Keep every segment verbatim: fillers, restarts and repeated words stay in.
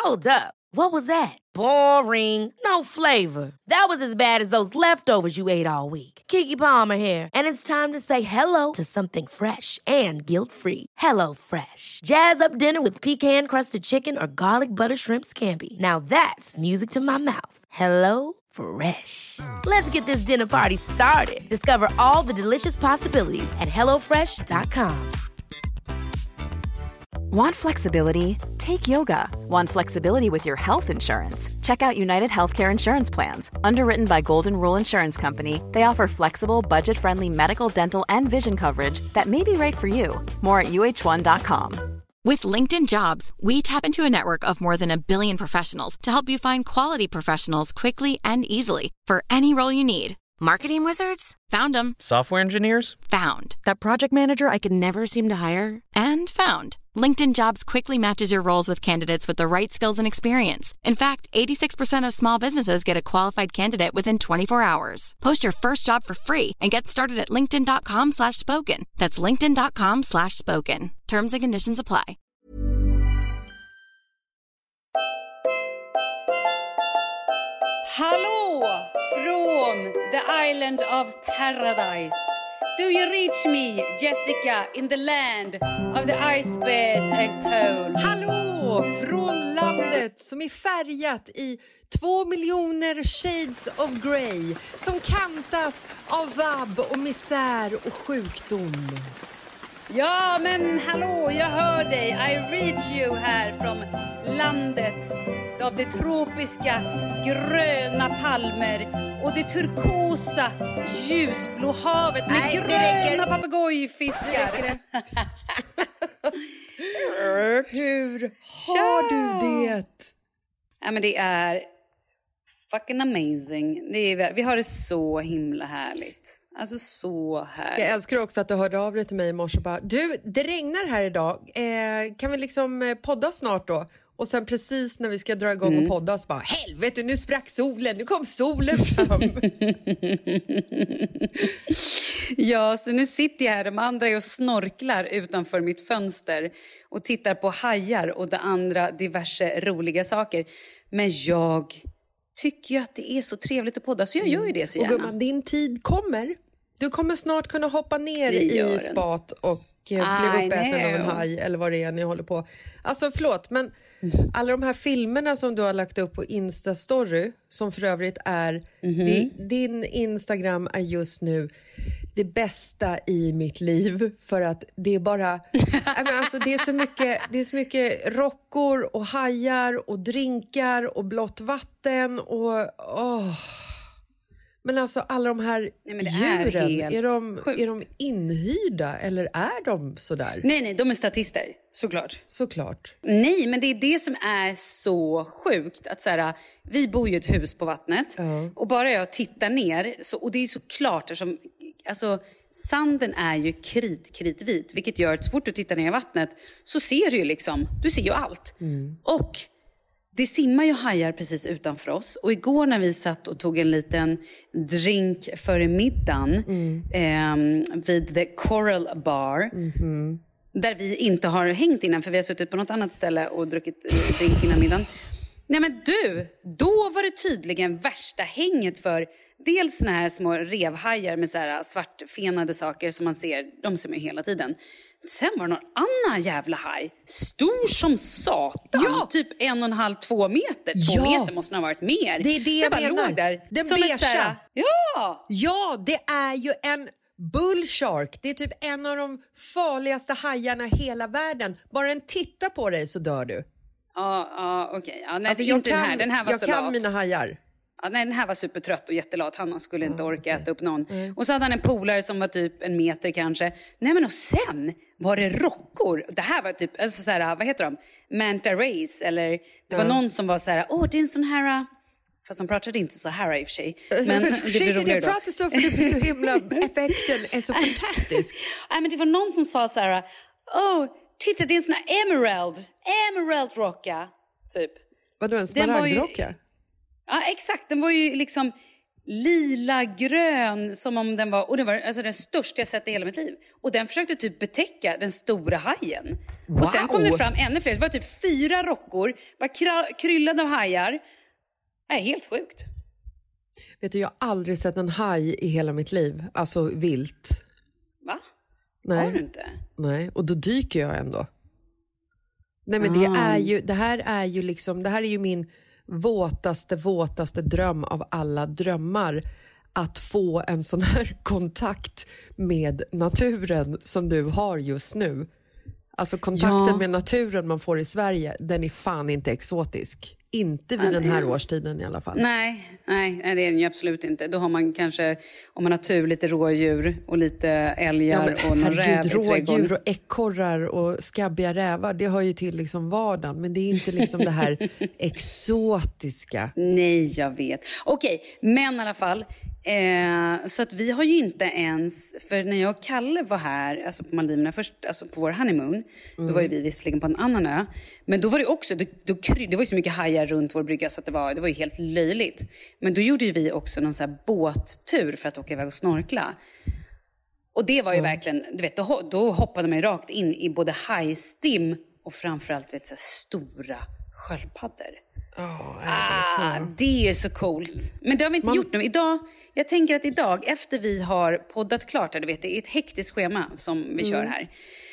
Hold up. What was that? Boring. No flavor. That was as bad as those leftovers you ate all week. Keke Palmer here, and it's time to say hello to something fresh and guilt-free. Hello Fresh. Jazz up dinner with pecan-crusted chicken or garlic butter shrimp scampi. Now that's music to my mouth. Hello Fresh. Let's get this dinner party started. Discover all the delicious possibilities at hello fresh dot com. Want flexibility? Take yoga. Want flexibility with your health insurance? Check out United Healthcare Insurance Plans. Underwritten by Golden Rule Insurance Company, they offer flexible, budget-friendly medical, dental, and vision coverage that may be right for you. More at U H one dot com. With LinkedIn Jobs, we tap into a network of more than a billion professionals to help you find quality professionals quickly and easily for any role you need. Marketing wizards? Found them. Software engineers? Found. That project manager I could never seem to hire? And found. LinkedIn Jobs quickly matches your roles with candidates with the right skills and experience. In fact, eighty-six percent of small businesses get a qualified candidate within twenty-four hours. Post your first job for free and get started at linkedin.com slash spoken. That's linkedin.com slash spoken. Terms and conditions apply. Hallå från the island of paradise. Do you reach me, Jessica, in the land of the ice bears and cold? Hallå från landet som är färgat i två miljoner shades of grey, som kantas av vabb och misär och sjukdom. Ja, men hallå, jag hör dig. I reach you här från landet av det tropiska gröna palmer och det turkosa ljusblå havet med Nej, gröna papegojfiskar. Hur har du det? Ja, men det är fucking amazing. Det är, vi har det så himla härligt. Alltså så här. Jag älskar också att du hörde av dig till mig i morse och bara, du, det regnar här idag. Eh, kan vi liksom podda snart då? Och sen precis när vi ska dra igång mm. och podda så bara, helvete, nu sprack solen, nu kom solen fram. Ja, så nu sitter jag här, de andra är och snorklar utanför mitt fönster och tittar på hajar och det andra diverse roliga saker. Men jag tycker ju att det är så trevligt att podda, så jag gör ju det så gärna. Och gumman, din tid kommer. Du kommer snart kunna hoppa ner i spat och bli uppäten av en haj eller vad det är ni håller på. Alltså förlåt, men alla de här filmerna som du har lagt upp på Insta-story, som för övrigt är, mm-hmm. det, din Instagram är just nu det bästa i mitt liv, för att det är bara men alltså det är så mycket, det är så mycket rockor och hajar och drinkar och blått vatten och åh. Men alltså alla de här nej, men det djuren, är, är, de, är de inhyrda eller är de sådär? Nej, nej, de är statister, såklart. Såklart. Nej, men det är det som är så sjukt. Att så här, vi bor ju i ett hus på vattnet uh. och bara jag tittar ner, så, och det är så klart eftersom, alltså, sanden är ju krit, kritvit, vilket gör att så fort du tittar ner i vattnet så ser du ju liksom, du ser ju allt. Mm. Och det simmar ju hajar precis utanför oss. Och igår när vi satt och tog en liten drink före middagen mm. eh, vid The Coral Bar. Mm-hmm. Där vi inte har hängt innan, för vi har suttit på något annat ställe och druckit drink innan middagen. Nej men du, då var det tydligen värsta hänget för dels såna här små revhajar med så här svartfenade saker som man ser, de ser man hela tiden. Sen var det någon annan jävla haj. Stor som satan. Ja. Typ en och en halv, två meter. Två ja. meter måste ha varit mer. Det är det jag, jag menar. Där, den som beige. Här, ja. Ja, det är ju en bullshark. Det är typ en av de farligaste hajarna i hela världen. Bara en titta på dig så dör du. Ja, ja okej. Okay. Ja, alltså, jag kan, den här, den här var jag så kan lat. mina hajar. Ja, nej, den här var supertrött och jättelat. Han skulle inte orka okay. äta upp någon. Mm. Och så hade han en polare som var typ en meter kanske. Nej men och sen var det rockor. Det här var typ, alltså så här, vad heter de? Manta rays. Eller det var mm. någon som var så här, åh det är en sån här... Fast de pratade inte så här i och för sig. Men det blir roligare då. Jag pratar så för det blir så himla... Effekten är så fantastisk. Nej men det var någon som sa så här, åh titta det är en sån här emerald. Emerald rocka. Typ. Vadå, en smaragdrocka? Ja, exakt. Den var ju liksom lila grön som om den var, och det var alltså den största jag sett i hela mitt liv. Och den försökte typ betäcka den stora hajen. Wow. Och sen kom det fram ännu fler. Det var typ fyra rockor, bara kra- kryllade av hajar. Det är helt sjukt. Vet du, jag har aldrig sett en haj i hela mitt liv. Alltså vilt. Va? Nej. Har du inte? Nej, och då dyker jag ändå. Nej, men det är ju, det här är ju liksom, det här är ju min våtaste, våtaste dröm av alla drömmar. Att få en sån här kontakt med naturen som du har just nu. Alltså kontakten ja. med naturen man får i Sverige, den är fan inte exotisk. Inte vid den här årstiden i alla fall. Nej, nej, nej, det är den ju absolut inte. Då har man kanske, om man har tur, lite rådjur och lite älgar ja, och någon räv i trädgården. Rådjur och ekorrar och skabbiga rävar, det hör ju till liksom vardagen. Men det är inte liksom det här exotiska. Nej, jag vet. Okej, men i alla fall. Eh, så att vi har ju inte ens, för när jag och Kalle var här, alltså på Maldiverna först, alltså på vår honeymoon, mm. då var ju vi visserligen på en annan ö, men då var det också, då, då, det var ju så mycket hajar runt vår brygga så att det var, det var ju helt löjligt. Men då gjorde ju vi också någon så här båttur för att åka iväg och snorkla. Och det var ju mm. verkligen, du vet, då, då hoppade man ju rakt in i både hajstim och framförallt vet, så här, stora sköldpaddor. Oh, det, är så... ah, det är så coolt. Men det har vi inte Man... gjort nu. Idag, jag tänker att idag, efter vi har poddat klart, du vet, det är ett hektiskt schema som vi mm. kör här.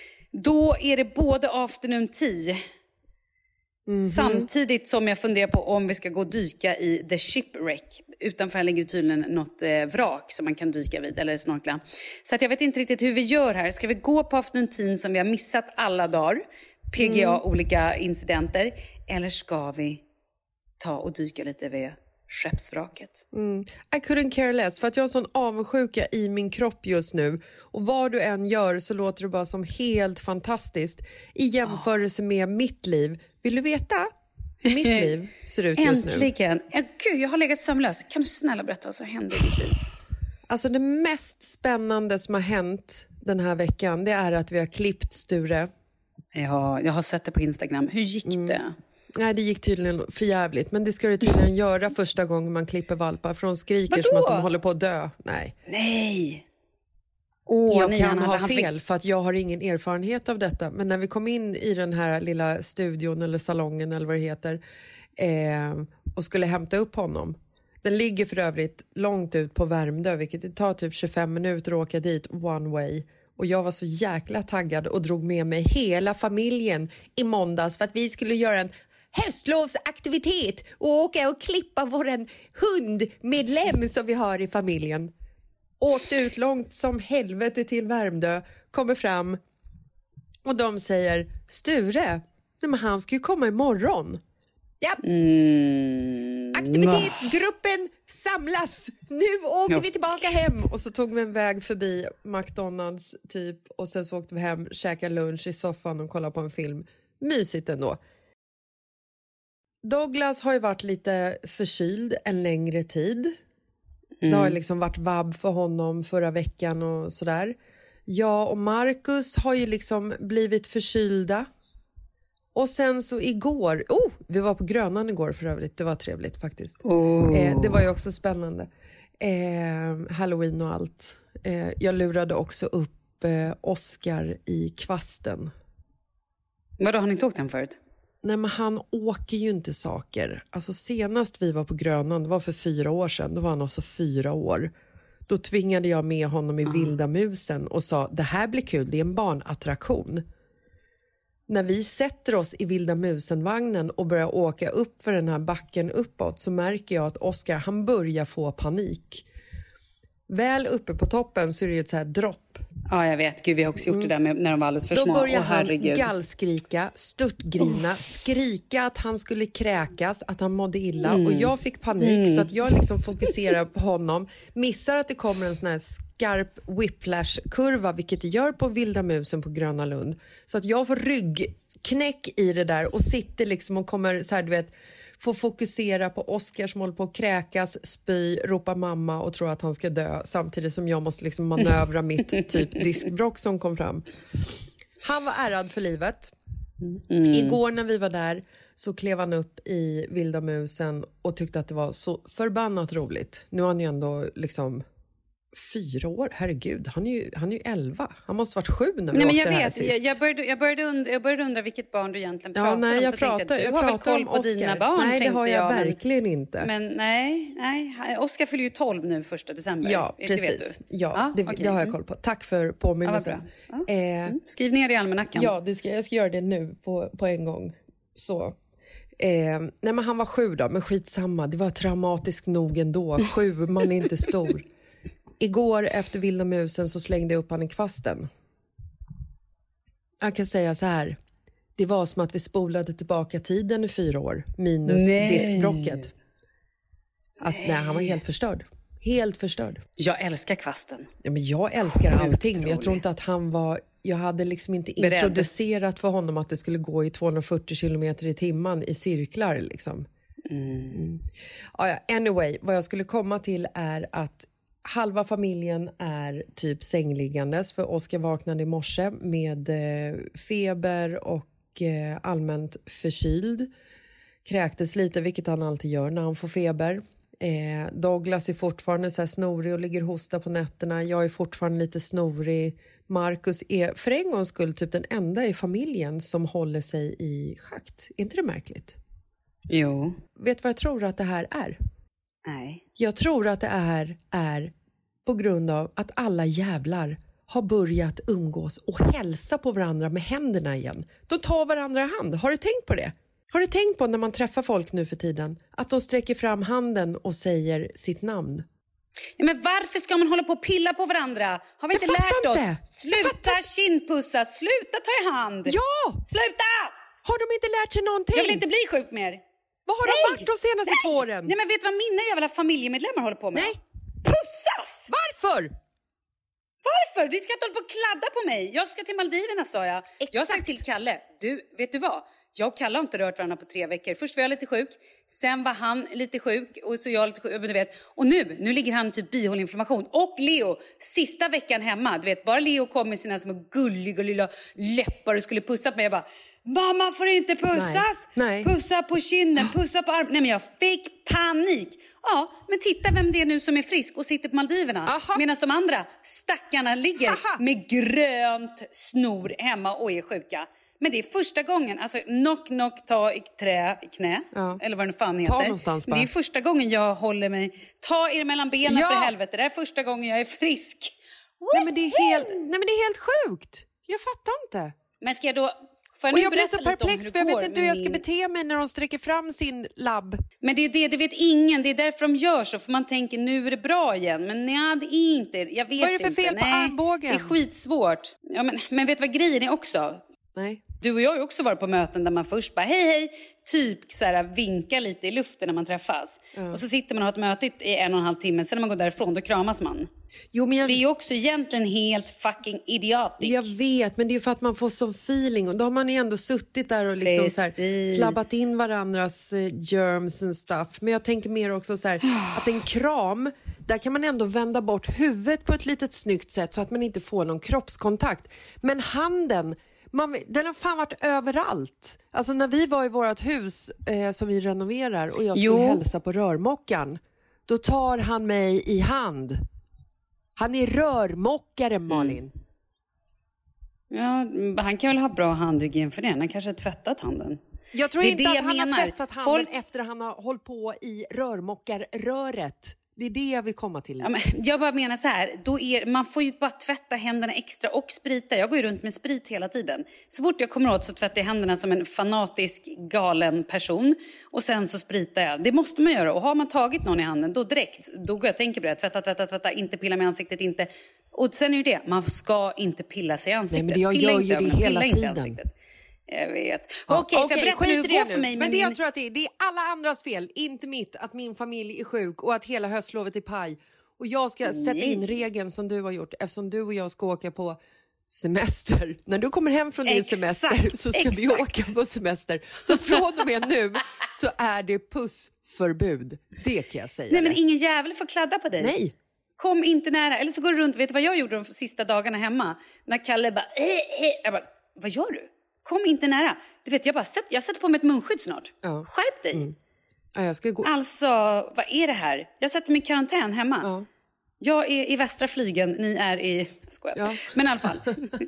Då är det både afternoon tea, mm-hmm. samtidigt som jag funderar på om vi ska gå och dyka i The Shipwreck. Utanför här ligger tydligen något eh, vrak som man kan dyka vid eller snorkla. Så att jag vet inte riktigt hur vi gör här. Ska vi gå på afternoon tea som vi har missat alla dagar? P G A, mm. olika incidenter. Eller ska vi ta och dyka lite vid skeppsvraket? Mm. I couldn't care less, för att jag har sån avundsjuka i min kropp just nu. Och vad du än gör så låter det bara som helt fantastiskt i jämförelse med mitt liv. Vill du veta hur mitt liv ser ut just nu? Äntligen! Ja, gud, jag har legat sömnlös. Kan du snälla berätta vad som hände i ditt liv? Alltså det mest spännande som har hänt den här veckan, det är att vi har klippt Sture. Ja, jag har sett det på Instagram. Hur gick mm. det? Nej, det gick tydligen för jävligt. Men det ska du tydligen göra första gången man klipper valpar. För de skriker Vadå? som att de håller på att dö. Nej. Nej. Åh, jag nej, kan ha han fel fick... för att jag har ingen erfarenhet av detta. Men när vi kom in i den här lilla studion eller salongen eller vad det heter. Eh, och skulle hämta upp honom. Den ligger för övrigt långt ut på Värmdö. Vilket det tar typ tjugofem minuter att åka dit one way. Och jag var så jäkla taggad och drog med mig hela familjen i måndags. För att vi skulle göra en höstlovsaktivitet och åka och klippa våran hundmedlem som vi har i familjen. Åkte ut långt som helvete till Värmdö, kommer fram och de säger, Sture, nej men han ska ju komma imorgon. Ja. Mm. Aktivitetsgruppen samlas. Nu åker ja. vi tillbaka hem. Och så tog vi en väg förbi McDonalds typ. Och sen så åkte vi hem, käkade lunch i soffan och kollade på en film. Mysigt ändå. Douglas har ju varit lite förkyld en längre tid. Mm. Det har liksom varit vabb för honom förra veckan och sådär. Jag och Marcus har ju liksom blivit förkylda. Och sen så igår, oh, vi var på Grönan igår för övrigt, det var trevligt faktiskt. Oh. Eh, det var ju också spännande. Eh, Halloween och allt. Eh, jag lurade också upp eh, Oscar i kvasten. Vadå, har ni inte åkt den förut? Nej, men han åker ju inte saker. Alltså senast vi var på Grönan, det var för fyra år sedan, då var han alltså fyra år. Då tvingade jag med honom i ah. Vilda musen och sa, det här blir kul, det är en barnattraktion. När vi sätter oss i Vilda musen-vagnen och börjar åka upp för den här backen uppåt så märker jag att Oscar, han börjar få panik. Väl uppe på toppen så är det ju ett så här dropp. Ja, jag vet. Gud, vi har också gjort det där med, när de var alldeles för Då små. Då börjar oh, han gallskrika, störtgrina, oh. skrika att han skulle kräkas, att han mådde illa. Mm. Och jag fick panik mm. så att jag liksom fokuserar på honom. Missar att det kommer en sån här skarp whiplash-kurva, vilket det gör på Vilda musen på Gröna Lund. Så att jag får ryggknäck i det där och sitter liksom och kommer så här, du vet, får fokusera på Oscar som håller på att kräkas, spy, ropa mamma och tror att han ska dö. Samtidigt som jag måste liksom manövra mitt typ diskbrock som kom fram. Han var ärrad för livet. Mm. Igår när vi var där så klev han upp i Vilda musen och tyckte att det var så förbannat roligt. Nu har han ju ändå liksom fyra år, herregud, han är ju, han är ju elva. Han måste varit sju när vi nej, men åkte jag här vet, sist. Jag, jag, började, jag, började undra, jag började undra vilket barn du egentligen pratar ja, nej, om. jag Så pratar, tänkte, du jag har väl pratar koll om på Oscar. dina barn, nej, det har jag, jag verkligen men, inte. Men nej, nej, Oscar fyller ju tolv nu första december. Ja, det precis. vet du. Ja, ah, det, okay. det har jag koll på. Tack för påminnelsen. Ja, ah. eh, mm. Skriv ner det i almanackan. Ja, det ska, jag ska göra det nu på, på en gång. Så. Eh, nej, men han var sju då, men skitsamma. Det var traumatiskt nog ändå. Sju, man är inte stor. Igår efter Vilda musen så slängde jag upp han i kvasten. Jag kan säga så här. Det var som att vi spolade tillbaka tiden i fyra år. Minus nej. diskbrocket. Alltså, nej. nej, han var helt förstörd. Helt förstörd. Jag älskar kvasten. Ja, men jag älskar allting. Men jag tror inte att han var... Jag hade liksom inte Beredd. introducerat för honom att det skulle gå i tvåhundrafyrtio kilometer i timmen i cirklar. Liksom. Mm. Mm. Ja, ja, anyway, vad jag skulle komma till är att halva familjen är typ sängliggandes, för Oscar vaknade i morse med eh, feber och eh, allmänt förkyld. Kräktes lite, vilket han alltid gör när han får feber. Eh, Douglas är fortfarande så här snorig och ligger och hostar på nätterna. Jag är fortfarande lite snorig. Marcus är för en gångs skull typ den enda i familjen som håller sig i schakt. Är inte det märkligt? Jo. Vet du vad jag tror att det här är? Nej. Jag tror att det är, är på grund av att alla jävlar har börjat umgås och hälsa på varandra med händerna igen. De tar varandra i hand. Har du tänkt på det? Har du tänkt på när man träffar folk nu för tiden att de sträcker fram handen och säger sitt namn? Ja, men varför ska man hålla på och pilla på varandra? Har vi jag inte lärt oss? Inte. Sluta kindpussa, sluta ta i hand. Ja! Sluta! Har de inte lärt sig någonting? Jag vill inte bli sjuk mer. Vad har Nej. de varit de senaste Nej. två åren? Nej, men vet du vad mina jävla familjemedlemmar håller på med? Nej. Pussas! Varför? Varför? Vi ska inte hålla på och kladda på mig. Jag ska till Maldiverna, sa jag. Exakt. Jag har sagt till Kalle, du, vet du vad? Jag och Kalle har inte rört varandra på tre veckor. Först var jag lite sjuk, sen var han lite sjuk och så jag lite sjuk, du vet. Och nu, nu ligger han typ bihåleinflammation. Och Leo, sista veckan hemma, du vet, bara Leo kom med sina små gulliga lilla läppar och skulle pussa på mig. Jag bara, mamma får inte pussas. Nej. Nej. Pussa på kinden, pussa på armen. Nej, men jag fick panik. Ja, men titta vem det är nu som är frisk och sitter på Maldiverna. Medan de andra stackarna ligger Aha. med grönt snor hemma och är sjuka. Men det är första gången, alltså knock knock ta i trä i knä, ja. eller vad det fan heter. Ta någonstans bara. Det är första gången jag håller mig, ta er mellan benen ja. för helvete. Det är första gången jag är frisk. Nej men det är helt, nej men det är helt sjukt. Jag fattar inte. Men ska jag då... Jag och jag blir så perplex för jag vet inte hur jag ska min... bete mig när de sträcker fram sin labb. Men det är det, det vet ingen. Det är därför de gör så. För man tänker, nu är det bra igen. Men nej, det är inte. Jag vet inte. Vad är det för fel inte. på nej, armbågen? Det är skitsvårt. Ja, men, men vet du vad grejen är också? Nej. Du och jag har ju också varit på möten där man först bara hej hej, typ så här, vinkar lite i luften när man träffas. Ja. Och så sitter man och har ett möte i en och en halv timme, sen när man går därifrån då kramas man. Jo, men jag... Det är ju också egentligen helt fucking idiotiskt. Jag vet, men det är ju för att man får sån feeling. Och då har man ju ändå suttit där och liksom så här, slabbat in varandras uh, germs and stuff. Men jag tänker mer också så här, att en kram, där kan man ändå vända bort huvudet på ett litet snyggt sätt så att man inte får någon kroppskontakt. Men handen... Man, den har fan varit överallt. Alltså när vi var i vårt hus eh, som vi renoverar och jag skulle jo. hälsa på rörmokaren, då tar han mig i hand. Han är rörmokare, Malin. Mm. Ja, han kan väl ha bra handhygien för det. Han kanske har tvättat handen. Jag tror det inte det att jag han menar. har tvättat handen Folk... efter att han har hållit på i rörmokarröret. Det är det jag vill komma till. Ja, men jag bara menar så här, då är, man får ju bara tvätta händerna extra och sprita. Jag går ju runt med sprit hela tiden. Så fort jag kommer åt så tvättar jag händerna som en fanatisk galen person. Och sen så spritar jag. Det måste man göra. Och har man tagit någon i handen, då direkt, då går jag och tänker på det. Tvätta, tvätta, tvätta, inte pilla med ansiktet, inte. Och sen är ju det, man ska inte pilla sig i ansiktet. Nej, men jag pilla gör ju det hela tiden. Jag vet. Ja, Okej, okay, okay, för jag berättar nu, gå för mig. Men det min... jag tror att det är, det är alla andras fel, inte mitt, att min familj är sjuk och att hela höstlovet är paj. Och jag ska Nej. sätta in regeln som du har gjort, eftersom du och jag ska åka på semester. När du kommer hem från din exakt, semester så ska exakt. vi åka på semester. Så från och med nu så är det pussförbud. Det kan jag säga. Nej, men ingen jävel får kladda på dig. Nej. Kom inte nära. Eller så går du runt, vet du vad jag gjorde de sista dagarna hemma? När Kalle bara, eh, eh. Jag bara, vad gör du? Kom inte nära. Du vet, jag bara sätt, jag sätter på mig ett munskydd snart. Ja. Skärp dig. Mm. Ja, jag ska gå. Alltså, vad är det här? Jag sätter mig i karantän hemma. Ja. Jag är i västra flygen, ni är i... Jag skojar. Ja. Men i alla fall.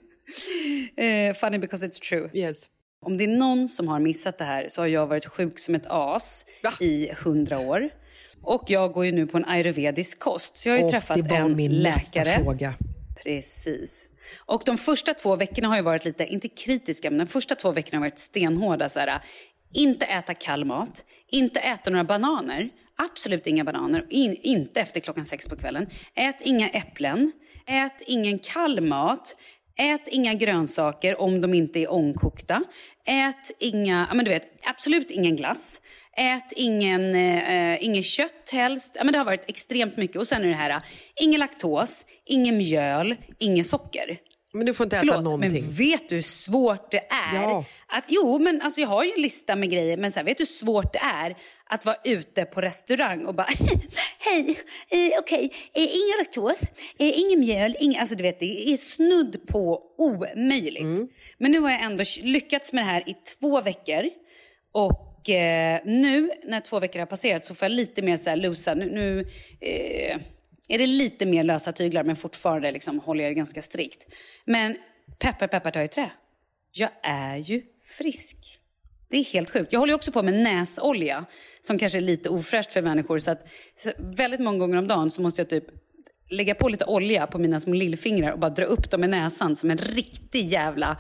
uh, funny because it's true. Yes. Om det är någon som har missat det här så har jag varit sjuk som ett as Va? i hundra år. Och jag går ju nu på en ayurvedisk kost. Så jag har ju Och träffat det var en min läkare. nästa fråga. Precis. Och de första två veckorna har ju varit lite, inte kritiska, men de första två veckorna har varit stenhårda. Så här, inte äta kall mat, inte äta några bananer. Absolut inga bananer, in, inte efter klockan sex på kvällen. Ät inga äpplen, ät ingen kall mat. Ät inga grönsaker om de inte är ångkokta. Ät inga, men du vet, absolut ingen glass. Ät ingen, eh, ingen kött helst. Ja, men det har varit extremt mycket. Och sen är det här, ingen laktos, ingen mjöl, ingen socker. Men du får inte äta Förlåt, någonting. men vet du hur svårt det är? Ja. Att, jo, men alltså jag har ju en lista med grejer. Men så här, vet du hur svårt det är att vara ute på restaurang och bara... Hej, eh, okej, okay. eh, ingen laktos, eh, ingen mjöl. Ingen, alltså du vet, det är snudd på omöjligt. Mm. Men nu har jag ändå lyckats med det här i två veckor. Och eh, nu, när två veckor har passerat, så får jag lite mer så här lusa. Nu... nu eh, är det lite mer lösa tyglar, men fortfarande liksom håller jag det ganska strikt. Men peppar, peppar, ta i trä. Jag är ju frisk. Det är helt sjukt. Jag håller ju också på med näsolja, som kanske är lite ofräscht för människor. Så att så väldigt många gånger om dagen så måste jag typ lägga på lite olja på mina små lillfingrar och bara dra upp dem i näsan som en riktig jävla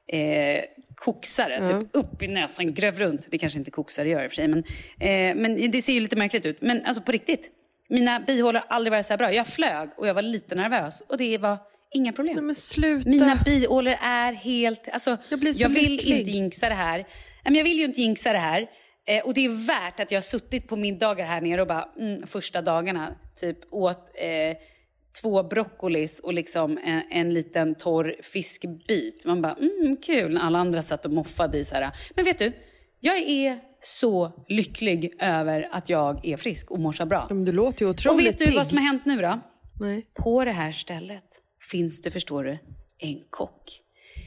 eh, koksare. Mm. Typ upp i näsan, gröv runt. Det kanske inte koksare gör i och för sig, men, eh, men det ser ju lite märkligt ut. Men alltså på riktigt. Mina bihålor har aldrig varit så här bra. Jag flög och jag var lite nervös. Och det var inga problem. Nej, men sluta. Mina bihålor är helt... Alltså, jag blir så jag vill lycklig. inte jinxa det här. Men jag vill ju inte jinxa det här. Eh, och det är värt att jag har suttit på middagar här nere och bara... Mm, första dagarna typ åt eh, två broccolis och liksom en, en liten torr fiskbit. Man bara, mm, kul. När alla andra satt och moffade i så här. Men vet du, jag är... så lycklig över att jag är frisk och mår så bra. Men det låter ju otroligt. Och vet du pigg. vad som har hänt nu då? Nej. På det här stället finns det, förstår du, en kock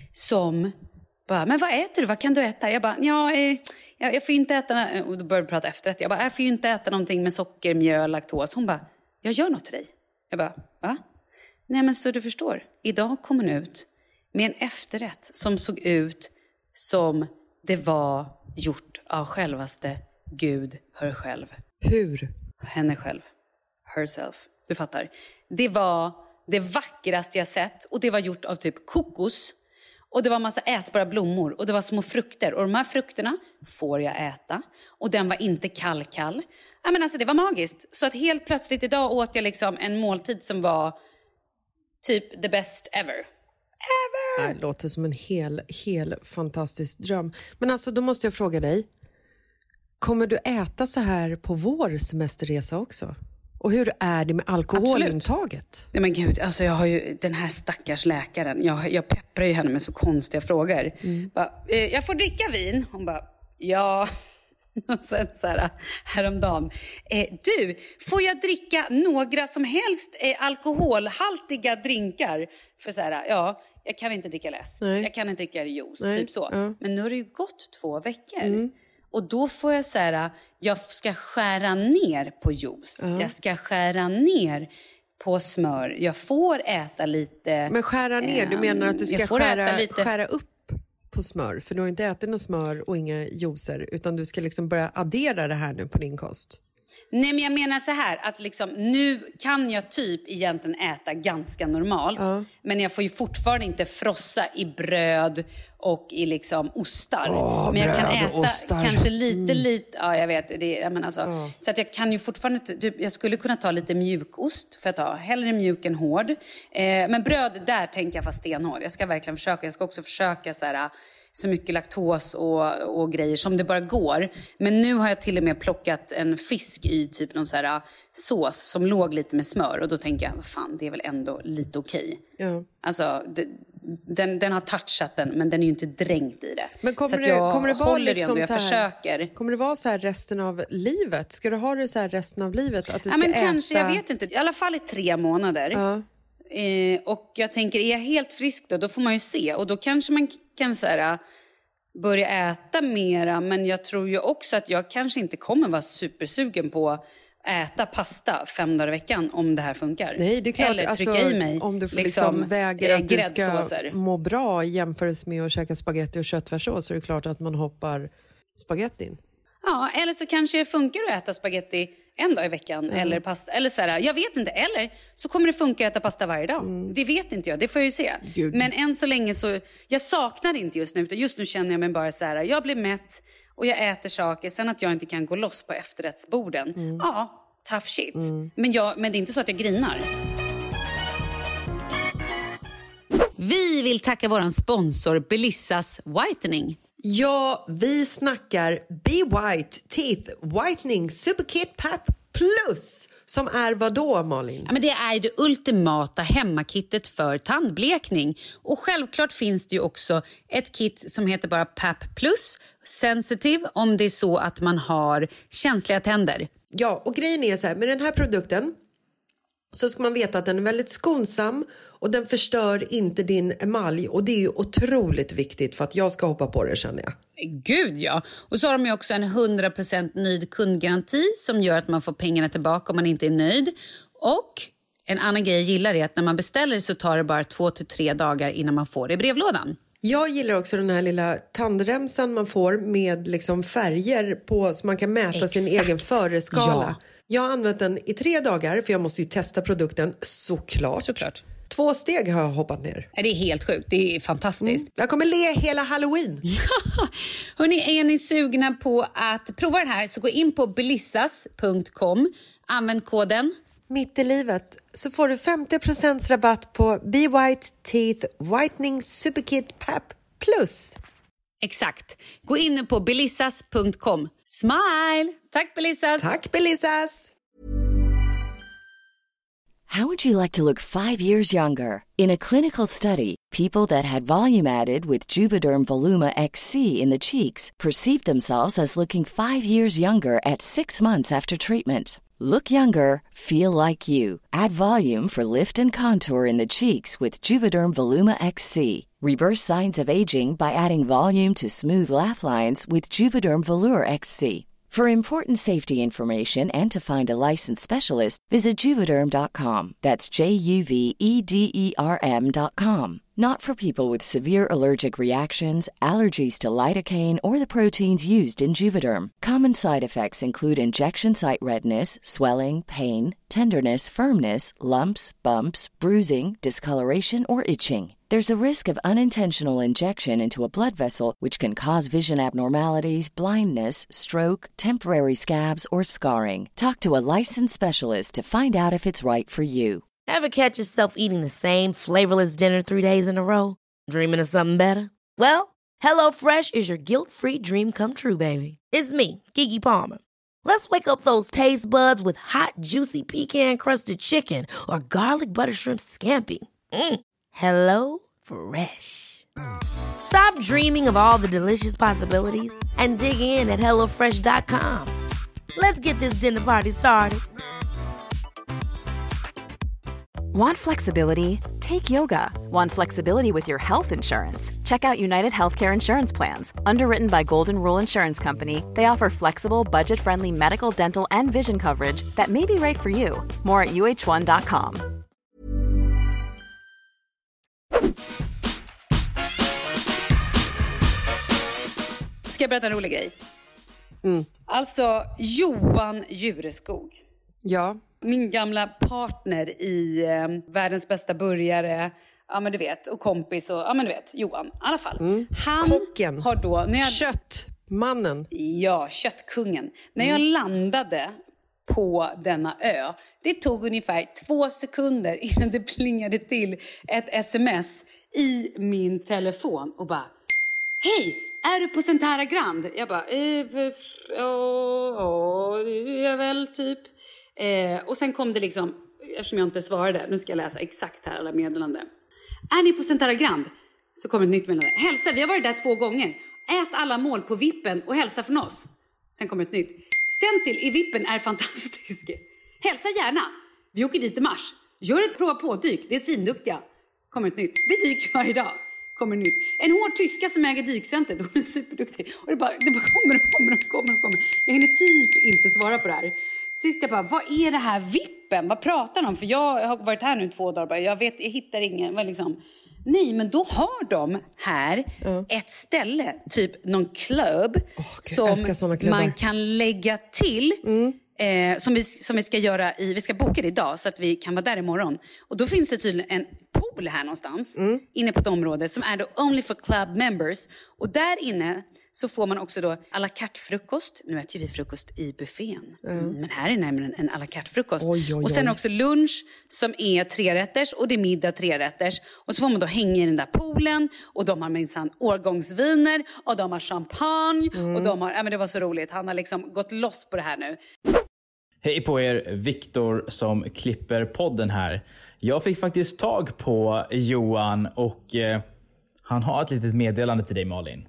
som bara, men vad äter du? Vad kan du äta? Jag bara, ja, eh, jag, jag får inte äta, och då började vi prata efter det. Jag bara, jag får inte äta någonting med socker, mjöl, laktos. Hon bara, jag gör något till dig. Jag bara, va? Nej, men så du förstår. Idag kom hon ut med en efterrätt som såg ut som det var gjort av självaste Gud, hör själv. Hur? Henne själv. Herself. Du fattar. Det var det vackraste jag sett. Och det var gjort av typ kokos. Och det var massa ätbara blommor. Och det var små frukter. Och de här frukterna får jag äta. Och den var inte kall-kall. Ja, men alltså det var magiskt. Så att helt plötsligt idag åt jag liksom en måltid som var typ the best ever. Ever! Det låter som en hel, hel fantastisk dröm. Men alltså, då måste jag fråga dig. Kommer du äta så här på vår semesterresa också? Och hur är det med alkoholintaget? Nej men gud, alltså jag har ju den här stackars läkaren. Jag, jag pepprar ju henne med så konstiga frågor. Mm. Bara, eh, jag får dricka vin. Hon bara, ja... Och sen så här, häromdagen. Eh, du, får jag dricka några som helst eh, alkoholhaltiga drinkar? För så här, ja, jag kan inte dricka läsk. Nej. Jag kan inte dricka juice, Nej. typ så. Ja. Men nu har det ju gått två veckor. Mm. Och då får jag så här, jag ska skära ner på juice. Ja. Jag ska skära ner på smör. Jag får äta lite... Men skära ner, eh, du menar att du ska skära, lite... skära upp? På smör, för du har inte ätit något smör och inga juicer, utan du ska liksom börja addera det här nu på din kost. Nej, men jag menar så här att liksom, nu kan jag typ egentligen äta ganska normalt, ja. Men jag får ju fortfarande inte frossa i bröd och i liksom ostar. Åh, men jag kan äta ostar. kanske lite mm. lite, ja jag vet det, jag menar alltså, ja. Så att jag kan ju fortfarande typ, jag skulle kunna ta lite mjukost för att ta hellre mjuk än hård. Eh, men bröd där tänker jag fast stenhård. Jag ska verkligen försöka, jag ska också försöka så här så mycket laktos och, och grejer som det bara går. Men nu har jag till och med plockat en fisk i typ någon så här sås som låg lite med smör. Och då tänker jag, vad fan, det är väl ändå lite okej. Ja. Alltså, det, den, den har touchat den, men den är ju inte dränkt i det. Men kommer så att det, jag kommer det vara håller liksom det ändå, jag så här, försöker. Kommer det vara så här resten av livet? Ska du ha det så här resten av livet? Att du ja, ska men äta... kanske, jag vet inte. I alla fall i tre månader. Ja. Eh, och jag tänker, är jag helt frisk då? Då får man ju se. Och då kanske man kan så här, börja äta mera. Men jag tror ju också att jag kanske inte kommer vara supersugen på äta pasta fem dagar i veckan om det här funkar. Nej, det är klart. Eller trycka alltså, i mig om du får liksom, liksom väger att du ska gräddsåser. må bra jämfört med att käka spaghetti och köttfärssås, så är det klart att man hoppar spagettin. Ja, eller så kanske det funkar att äta spaghetti en dag i veckan mm. eller pasta. Eller så här, jag vet inte. Eller så kommer det funka att äta pasta varje dag. Mm. Det vet inte jag, det får jag ju se. Gud. Men än så länge så, jag saknar inte just nu. Utan just nu känner jag mig bara så här, jag blir mätt och jag äter saker. Sen att jag inte kan gå loss på efterrättsborden. Mm. Ja, tough shit. Mm. Men, jag, men det är inte så att jag grinar. Vi vill tacka våran sponsor Belissas Whitening. Ja, vi snackar Be White Teeth Whitening Superkit Pap Plus. Som är vad då, Malin? Ja, men det är det ultimata hemmakittet för tandblekning. Och självklart finns det ju också ett kit som heter bara Pap Plus Sensitive om det är så att man har känsliga tänder. Ja, och grejen är så här, med den här produkten så ska man veta att den är väldigt skonsam och den förstör inte din emalj. Och det är ju otroligt viktigt för att jag ska hoppa på det, känner jag. Gud, ja. Och så har de ju också en hundra procent nöjd kundgaranti som gör att man får pengarna tillbaka om man inte är nöjd. Och en annan grej jag gillar är att när man beställer så tar det bara två till tre dagar innan man får det i brevlådan. Jag gillar också den här lilla tandremsan man får med liksom färger på så man kan mäta Exakt. sin egen föreskala. Ja. Jag har använt den i tre dagar för jag måste ju testa produkten såklart. Såklart. Två steg har jag hoppat ner. Det är helt sjukt, det är fantastiskt. Mm. Jag kommer le hela Halloween. Hörrni, är ni sugna på att prova den här så gå in på belissas punkt com. Använd koden Mitt i livet så får du femtio procent rabatt på Be White Teeth Whitening Superkit Pap Plus. Exakt. Gå in på belissas punkt com. Smile! Tack Belissas! Tack Belissas! How would you like to look five years younger? In a clinical study, people that had volume added with Juvederm Voluma X C in the cheeks perceived themselves as looking five years younger at six months after treatment. Look younger, feel like you. Add volume for lift and contour in the cheeks with Juvederm Voluma X C. Reverse signs of aging by adding volume to smooth laugh lines with Juvederm Volure X C. For important safety information and to find a licensed specialist, visit Juvederm dot com. That's J U V E D E R M dot com. Not for people with severe allergic reactions, allergies to lidocaine, or the proteins used in Juvederm. Common side effects include injection site redness, swelling, pain, tenderness, firmness, lumps, bumps, bruising, discoloration, or itching. There's a risk of unintentional injection into a blood vessel, which can cause vision abnormalities, blindness, stroke, temporary scabs, or scarring. Talk to a licensed specialist to find out if it's right for you. Ever catch yourself eating the same flavorless dinner three days in a row? Dreaming of something better? Well, HelloFresh is your guilt-free dream come true, baby. It's me, Keke Palmer. Let's wake up those taste buds with hot, juicy pecan-crusted chicken or garlic butter shrimp scampi. Mm. Hello Fresh. Stop dreaming of all the delicious possibilities and dig in at hello fresh dot com. Let's get this dinner party started. Want flexibility? Take yoga. Want flexibility with your health insurance? Check out United Healthcare Insurance Plans. Underwritten by Golden Rule Insurance Company, they offer flexible, budget-friendly medical, dental, and vision coverage that may be right for you. More at U H one dot com. Ska jag berätta en rolig grej? Mm. Alltså, Johan Jureskog. Ja. Min gamla partner i eh, Världens bästa burgare. Ja, men du vet. Och kompis och, ja men du vet, Johan. I alla fall. Mm. Han Kocken. har då... När jag, Köttmannen. Ja, köttkungen. När Mm. jag landade på denna ö. Det tog ungefär två sekunder innan det plingade till ett sms i min telefon. Och bara, hej, är du på Centara Grand? Jag bara, eh, ja, det är väl typ. Eh, och sen kom det liksom, eftersom jag inte svarade, nu ska jag läsa exakt här alla meddelanden. Är ni på Centara Grand? Så kommer ett nytt meddelande. Hälsa, vi har varit där två gånger. Ät alla mål på vippen och hälsa från oss. Sen kommer ett nytt. Sen till, i vippen är fantastisk. Hälsa gärna. Vi åker dit i mars. Gör ett prova på dyk, det är svinduktiga. Kommer ett nytt. Vi dyker varje dag. kommer nytt. En hård tyska som äger dykcentret. Hon är superduktig. Och det bara, det bara kommer och kommer och kommer och kommer. Jag hinner typ inte svara på det här. Sist jag bara, vad är det här vippen? Vad pratar de om? För jag har varit här nu två dagar. Bara. Jag vet, jag hittar ingen. Men liksom, nej, men då har de här mm. ett ställe. Typ någon klubb. Oh, som man kan lägga till. Mm. Eh, som, vi, som vi ska göra i, vi ska boka det idag så att vi kan vara där imorgon. Och då finns det tydligen en pool här någonstans mm. inne på ett område som är då only for club members. Och där inne så får man också då à la carte frukost. Nu äter ju vi frukost i buffén. Mm. Men här är nämligen en à la carte frukost. Oj, oj, oj. Och sen också lunch som är trerätters och det är middag trerätters. Och så får man då hänga i den där poolen. Och de har minsann årgångsviner och de har champagne. Mm. Och de har, ja men det var så roligt. Han har liksom gått loss på det här nu. Hej på er, Viktor som klipper podden här. Jag fick faktiskt tag på Johan och eh, han har ett litet meddelande till dig, Malin.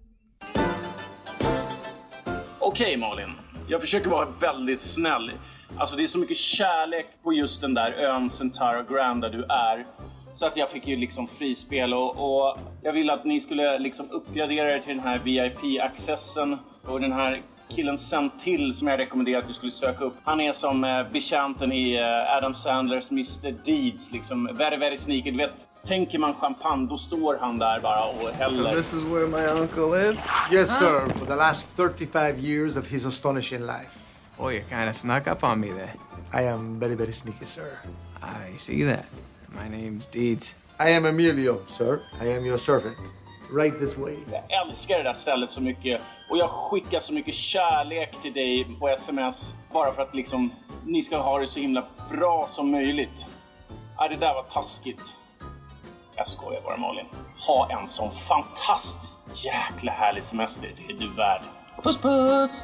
Okej Malin, jag försöker vara väldigt snäll. Alltså det är så mycket kärlek på just den där ön Centara Grand där du är. Så att jag fick ju liksom frispel och, och jag ville att ni skulle liksom uppgradera er till den här V I P-accessen och den här killen sen till som jag rekommenderar att du skulle söka upp. Han är som eh, betjänten i eh, Adam Sandlers mister Deeds, liksom very very sneaky. Du vet, tänker man champagne, då står han där bara och häller. So this is where my uncle lives? Yes, sir. For the last thirty-five years of his astonishing life. Oh, you kind of snuck up on me there. I am very, very sneaky, sir. I see that. My name's Deeds. I am Emilio, sir. I am your servant. Right this way. Jag älskar det där stället så mycket. Och jag skickar så mycket kärlek till dig på sms. Bara för att liksom, ni ska ha det så himla bra som möjligt. Ja, det där var taskigt. Jag skojar bara, Malin. Ha en sån fantastiskt jäkla härlig semester. Det är du värd. Puss puss!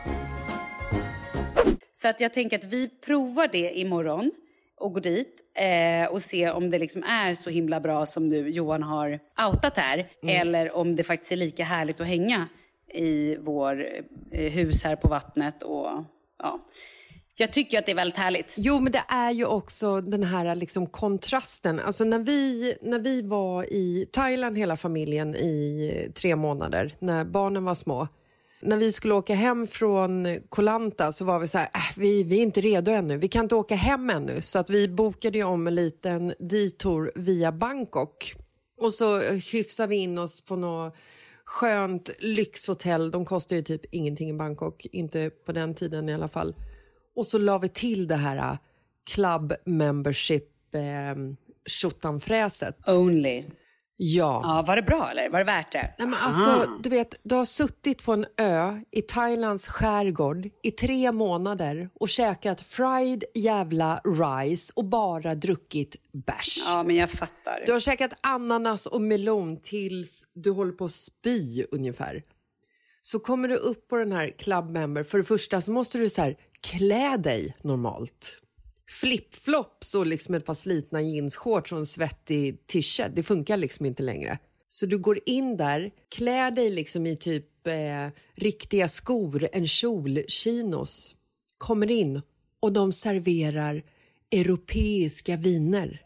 Så att jag tänker att vi provar det imorgon. Och går dit eh, och se om det liksom är så himla bra som du, Johan, har outat här. Mm. Eller om det faktiskt är lika härligt att hänga i vår eh, hus här på vattnet. Och ja, jag tycker att det är väldigt härligt. Jo, men det är ju också den här liksom kontrasten. Alltså när vi, när vi var i Thailand hela familjen i tre månader, när barnen var små. När vi skulle åka hem från Koh Lanta så var vi så här, äh, vi, vi är inte redo ännu. Vi kan inte åka hem ännu. Så att vi bokade om en liten detour via Bangkok. Och så hyfsade vi in oss på något skönt lyxhotell. De kostar ju typ ingenting i Bangkok. Inte på den tiden i alla fall. Och så la vi till det här club membership eh, tjottanfräset. Only. Ja. Ja, var det bra eller? Var det värt det? Nej, men alltså, ah. du vet, du har suttit på en ö i Thailands skärgård i tre månader och käkat fried jävla rice och bara druckit bärs. Ja, men jag fattar. Du har käkat ananas och melon tills du håller på att spy ungefär. Så kommer du upp på den här club member. För det första så måste du så här klä dig normalt. Flipflops och liksom ett par slitna jeansshorts och en svettig t-shirt. Det funkar liksom inte längre. Så du går in där, klär dig liksom i typ eh, riktiga skor, en kjol, chinos. Kommer in och de serverar europeiska viner.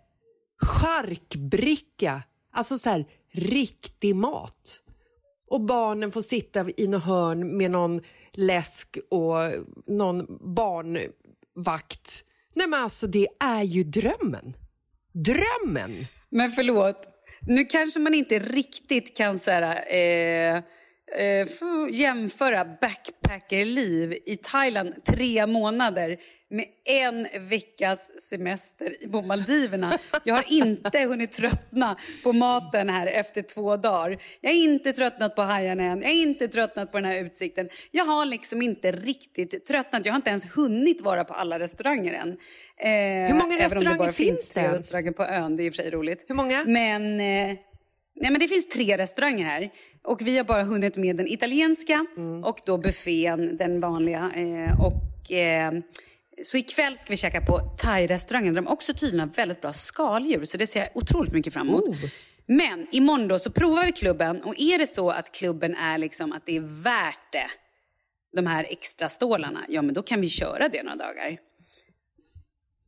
Charkbricka, alltså så här riktig mat. Och barnen får sitta i någon hörn med någon läsk och någon barnvakt. Nej men alltså det är ju drömmen. Drömmen! Men förlåt, nu kanske man inte riktigt kan så här, eh, eh, jämföra backpackerliv i Thailand tre månader med en veckas semester på Maldiverna. Jag har inte hunnit tröttna på maten här efter två dagar. Jag är inte tröttnat på hajarna än. Jag är inte tröttnat på den här utsikten. Jag har liksom inte riktigt tröttnat. Jag har inte ens hunnit vara på alla restauranger än. Eh, Hur många restauranger det finns det? Restauranger på ön, det är i och för sig roligt. Hur många? Men... Eh, Nej, men det finns tre restauranger här. Och vi har bara hunnit med den italienska mm. och då buffén, den vanliga. Eh, och... Eh, Så ikväll ska vi käka på thai-restaurangen där de också tydligen har väldigt bra skaldjur. Så det ser jag otroligt mycket fram emot. Oh. Men imorgon då så provar vi klubben. Och är det så att klubben är liksom att det är värt det, de här extra stålarna, ja men då kan vi köra det några dagar.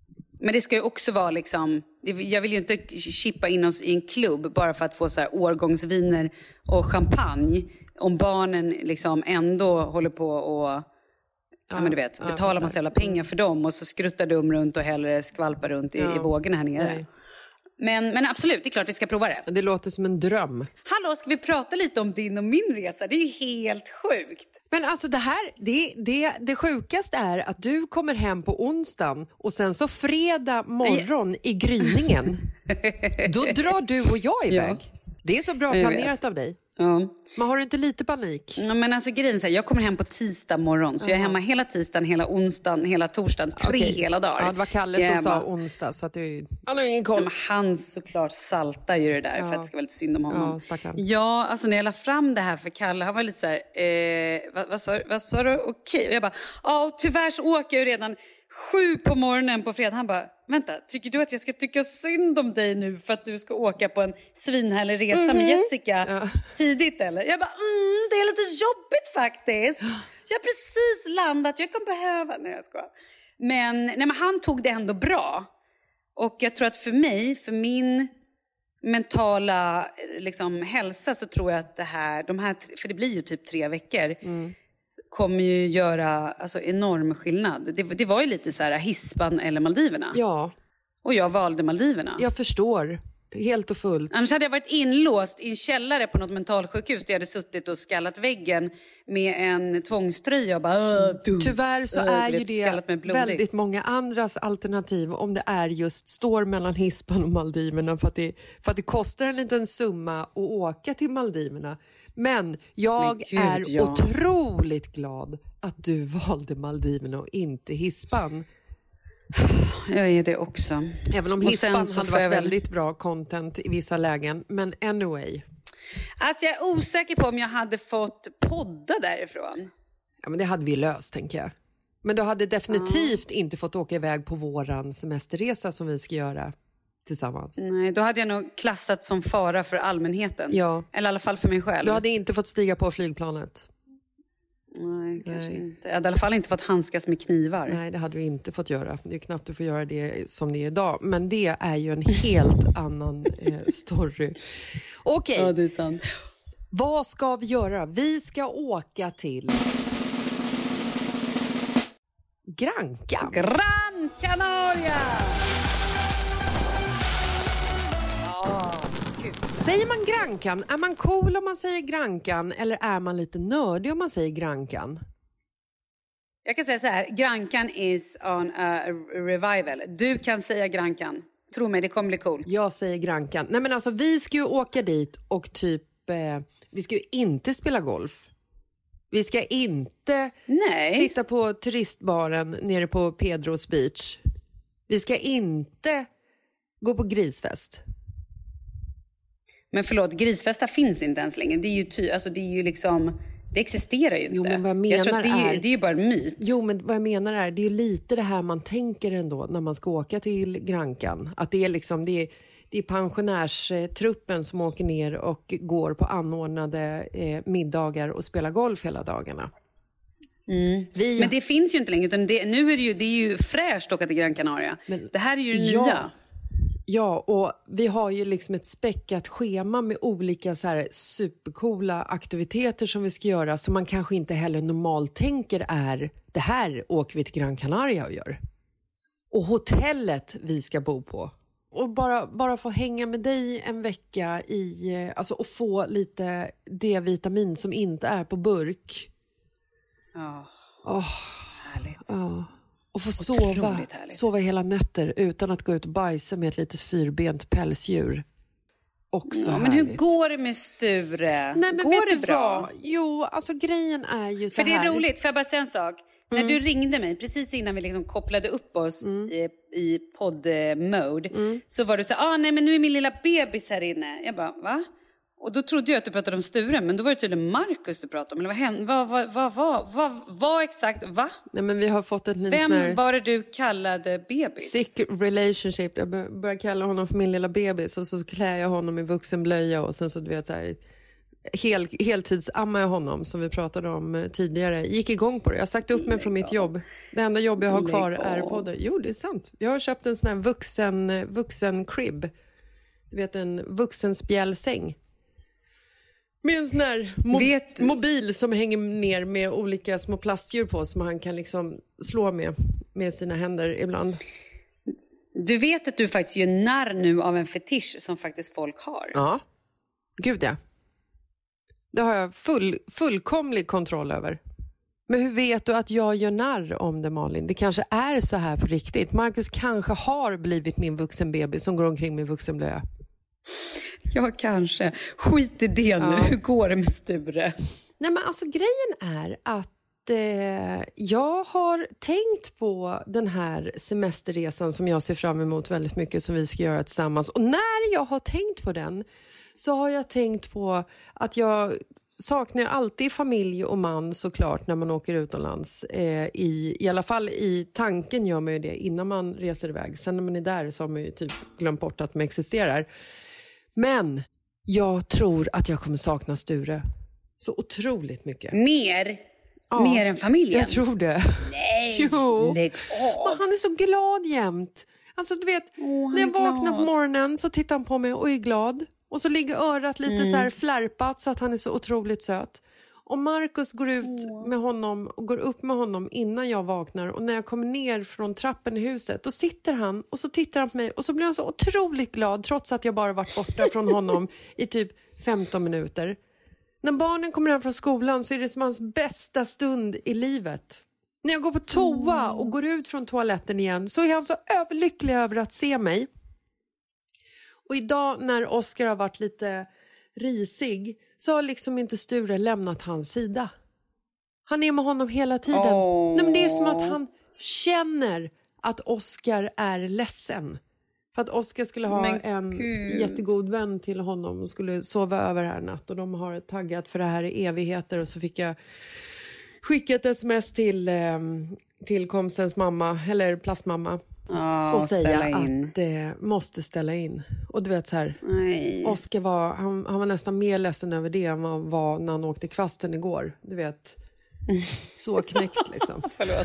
Men det ska ju också vara liksom, jag vill ju inte chippa in oss i en klubb bara för att få så här årgångsviner och champagne. Om barnen liksom ändå håller på och ja, ja, men du vet, ja, betalar massa jävla pengar för dem och så skruttar de runt och hellre skvalpar runt i, ja. i vågorna här nere. Nej. Men, men absolut, det är klart vi ska prova det. Det låter som en dröm. Hallå, ska vi prata lite om din och min resa? Det är ju helt sjukt. Men alltså det här, det, det, det sjukaste är att du kommer hem på onsdagen och sen så fredag morgon i gryningen. Då drar du och jag iväg. Ja. Det är så bra planerat av dig. Ja. Men har du inte lite panik? Ja, men alltså grejen så här, jag kommer hem på tisdag morgon. Så uh-huh. jag är hemma hela tisdagen, hela onsdagen, hela torsdagen. Tre okay. hela dagar. Ja, det var Kalle som jag sa bara... onsdag. Så att det... Han har ingen koll. Ja, han såklart saltar ju det där ja. för att det ska vara lite synd om honom. Ja, stackarn. Ja, alltså när jag la fram det här för Kalle. Han var lite så här, eh, vad, vad, sa, vad sa du? Okej. Okay. Och jag bara, ja tyvärr så åker jag ju redan sju på morgonen på fredag. Han bara, vänta, tycker du att jag ska tycka synd om dig nu för att du ska åka på en svinhärlig resa mm-hmm. med Jessica ja. tidigt eller? Jag bara, mm, det är lite jobbigt faktiskt. Jag har precis landat, jag kan behöva, nej jag ska. Men, nej, men han tog det ändå bra. Och jag tror att för mig, för min mentala liksom, hälsa så tror jag att det här, de här, för det blir ju typ tre veckor. Mm. kommer ju göra alltså, enorm skillnad. Det, det var ju lite så här Hispan eller Maldiverna. Ja. Och jag valde Maldiverna. Jag förstår. Helt och fullt. Annars hade jag varit inlåst i en källare på något mentalsjukhus där jag hade suttit och skallat väggen med en tvångströja och bara... Dum, Tyvärr så är ju det väldigt många andras alternativ om det är just står mellan Hispan och Maldiverna för att det, för att det kostar en liten summa att åka till Maldiverna. Men jag Men Gud, är ja. otroligt glad att du valde Maldiverna och inte Hispan. Jag är det också. Även om Hispan hade varit väl... väldigt bra content i vissa lägen. Men anyway. Alltså jag är osäker på om jag hade fått podda därifrån. Ja, men det hade vi löst, tänker jag. Men du hade definitivt ja. inte fått åka iväg på våran semesterresa som vi ska göra tillsammans. Nej, då hade jag nog klassat som fara för allmänheten. Ja. Eller i alla fall för mig själv. Du hade inte fått stiga på flygplanet. Nej, kanske Nej. inte. Jag hade i alla fall inte fått handskas med knivar. Nej, det hade du inte fått göra. Det är knappt du får göra det som det är idag. Men det är ju en helt annan eh, story. Okej. Okay. Ja, det är sant. Vad ska vi göra? Vi ska åka till Granca. Gran Canaria! Säger man Grancan? Är man cool om man säger Grancan? Eller är man lite nördig om man säger Grancan? Jag kan säga så här. Grancan is on a revival. Du kan säga Grancan. Tro mig, det kommer bli coolt. Jag säger Grancan. Nej men alltså, vi ska ju åka dit och typ... Eh, vi ska ju inte spela golf. Vi ska inte Nej. sitta på turistbaren nere på Pedros Beach. Vi ska inte gå på grisfest. Men förlåt, grisfesta finns inte ens längre. Det är ju, ty, alltså det är ju liksom... Det existerar ju inte. Jo, men vad jag menar jag tror att det är, är... Det är ju bara en myt. Jo, men vad jag menar är... Det är ju lite det här man tänker ändå när man ska åka till Grancan. Att det är liksom... Det är, det är pensionärstruppen som åker ner och går på anordnade eh, middagar och spelar golf hela dagarna. Mm. Vi... Men det finns ju inte längre. Utan det, nu är det ju, det är ju fräscht att åka till Gran Canaria. Men, det här är ju det ja. nya. Ja, och vi har ju liksom ett späckat schema med olika så här supercoola aktiviteter som vi ska göra som man kanske inte heller normalt tänker är det här åker vi till Gran Canaria och gör. Och hotellet vi ska bo på. Och bara, bara få hänga med dig en vecka i, alltså, och få lite D-vitamin som inte är på burk. Ja, oh, oh, härligt. Oh. Och få sova, sova hela nätter utan att gå ut och bajsa med ett litet fyrbent pälsdjur. Också ja, men hur går det med Sture? Nej, men går vet det bra? Vad? Jo, alltså grejen är ju så För här. det är roligt, för jag bara säga en sak. Mm. När du ringde mig, precis innan vi liksom kopplade upp oss mm. i, i podd-mode, mm. så var du så ah nej men nu är min lilla bebis här inne. Jag bara, va? Och då trodde jag att du pratade om Sture, men då var det tydligen Marcus du pratade om. Eller vad hände? Vad, vad, vad, vad, vad, vad exakt? Va? Nej, men vi har fått ett litet Vem snär... var det du kallade bebis? Sick relationship. Jag började kalla honom för min lilla bebis och så klär jag honom i vuxenblöja och sen så du vet så här hel, heltidsammar jag honom som vi pratade om tidigare. Gick igång på det. Jag har sagt upp mig från mitt jobb. Det enda jobb jag har kvar är podden. Jo, det är sant. Jag har köpt en sån här vuxen, vuxen crib. Du vet, en vuxen spjälsäng. Med en sån här mo- vet... mobil som hänger ner med olika små plastdjur på som han kan liksom slå med med sina händer ibland. Du vet att du faktiskt gör narr nu av en fetisch som faktiskt folk har. Ja, gud ja. Det har jag full, fullkomlig kontroll över. Men hur vet du att jag gör narr om det, Malin? Det kanske är så här på riktigt. Marcus kanske har blivit min vuxen baby som går omkring med vuxenblöja. Ja, kanske. Skit i det ja. Nu. Hur går det med Sture? Nej, men alltså grejen är att eh, jag har tänkt på den här semesterresan som jag ser fram emot väldigt mycket som vi ska göra tillsammans. Och när jag har tänkt på den så har jag tänkt på att jag saknar alltid familj och man såklart när man åker utomlands. Eh, i, I alla fall i tanken gör man ju det innan man reser iväg. Sen när man är där så har man ju typ glömt bort att man existerar. Men jag tror att jag kommer sakna Sture så otroligt mycket. Mer? Ja, mer än familjen? Jag tror det. Nej, jo. Lägg av. Men han är så glad jämt. Alltså du vet, oh, när jag vaknar på morgonen så tittar han på mig och är glad. Och så ligger örat lite mm. så här flärpat så att han är så otroligt söt. Och Marcus går ut oh. med honom och går upp med honom innan jag vaknar. Och när jag kommer ner från trappen i huset, då sitter han och så tittar han på mig. Och så blir han så otroligt glad trots att jag bara varit borta från honom i typ femton minuter. När barnen kommer hem från skolan så är det som hans bästa stund i livet. När jag går på toa och går ut från toaletten igen så är han så överlycklig över att se mig. Och idag när Oscar har varit lite risig så har liksom inte Sture lämnat hans sida. Han är med honom hela tiden. Oh. Nej, men det är som att han känner att Oscar är ledsen. För att Oscar skulle ha men en Gud. jättegod vän till honom och skulle sova över här natt. Och de har taggat för det här i evigheter. Och så fick jag skicka ett sms till, eh, till komstens mamma, eller plastmamma. Oh, och säga att det eh, måste ställa in. Och du vet så här, Nej. Oscar var, han, han var nästan mer ledsen över det än vad han var när han åkte kvasten igår. Du vet, så knäckt liksom. Förlåt.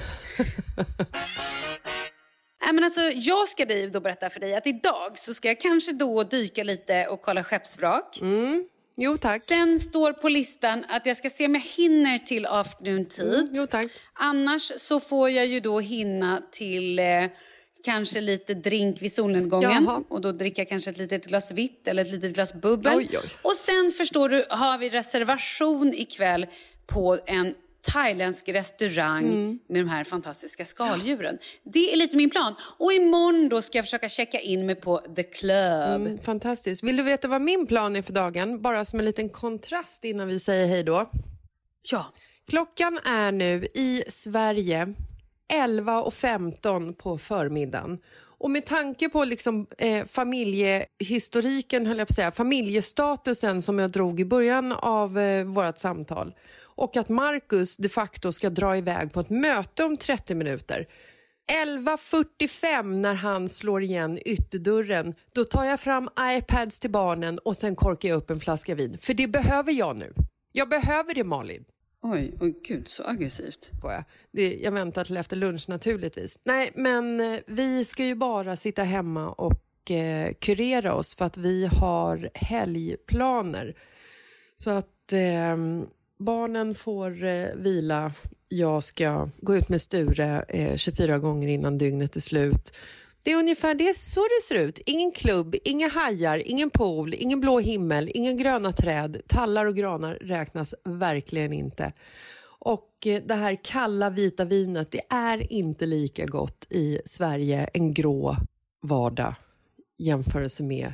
Nej, men alltså, jag ska dig då berätta för dig att idag så ska jag kanske då dyka lite och kolla skeppsvrak. Mm. Jo, tack. Sen står på listan att jag ska se om jag hinner till afternoon-tid. Mm. Jo, tack. Annars så får jag ju då hinna till... Eh, kanske lite drink vid solnedgången. Jaha. Och då dricka kanske ett litet glas vitt eller ett litet glas bubbel. Oj, oj. Och sen förstår du, har vi reservation ikväll på en thailändsk restaurang mm. med de här fantastiska skaldjuren. Det är lite min plan. Och imorgon då ska jag försöka checka in mig på The Club. Mm, fantastiskt. Vill du veta vad min plan är för dagen? Bara som en liten kontrast innan vi säger hej då. Ja. Klockan är nu i Sverige elva och femton på förmiddagen. Och med tanke på liksom, eh, familjehistoriken, höll jag på att säga, familjestatusen som jag drog i början av eh, vårt samtal. Och att Marcus de facto ska dra iväg på ett möte om trettio minuter. elva fyrtiofem när han slår igen ytterdörren, då tar jag fram iPads till barnen och sen korkar jag upp en flaska vin. För det behöver jag nu. Jag behöver det, Malin. Oj, oj gud, så aggressivt. Jag. Det, jag väntar till efter lunch naturligtvis. Nej, men eh, vi ska ju bara sitta hemma och eh, kurera oss för att vi har helgplaner. Så att eh, barnen får eh, vila. Jag ska gå ut med Sture eh, tjugofyra gånger innan dygnet är slut. Det är ungefär det så det ser ut. Ingen klubb, inga hajar, ingen pool, ingen blå himmel, ingen gröna träd. Tallar och granar räknas verkligen inte. Och det här kalla vita vinet, det är inte lika gott i Sverige en grå vardag jämförelse med